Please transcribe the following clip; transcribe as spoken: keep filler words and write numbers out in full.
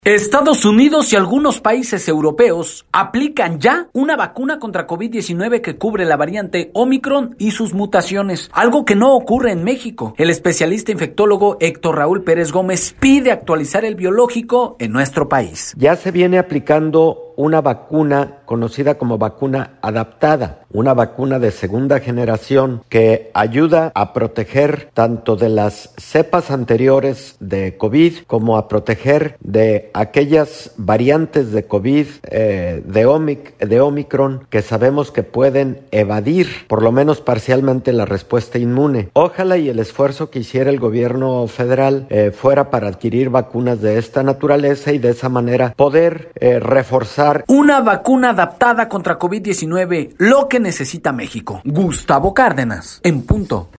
Estados Unidos y algunos países europeos aplican ya una vacuna contra COVID diecinueve que cubre la variante Omicron y sus mutaciones, algo que no ocurre en México. El especialista infectólogo Héctor Raúl Pérez Gómez pide actualizar el biológico en nuestro país. Ya se viene aplicando una vacuna conocida como vacuna adaptada, una vacuna de segunda generación que ayuda a proteger tanto de las cepas anteriores de COVID como a proteger de aquellas variantes de COVID eh, de, Omic, de Omicron que sabemos que pueden evadir por lo menos parcialmente la respuesta inmune. Ojalá y el esfuerzo que hiciera el gobierno federal eh, fuera para adquirir vacunas de esta naturaleza y de esa manera poder eh, reforzar una vacuna adaptada contra COVID diecinueve, lo que necesita México. Gustavo Cárdenas, en punto.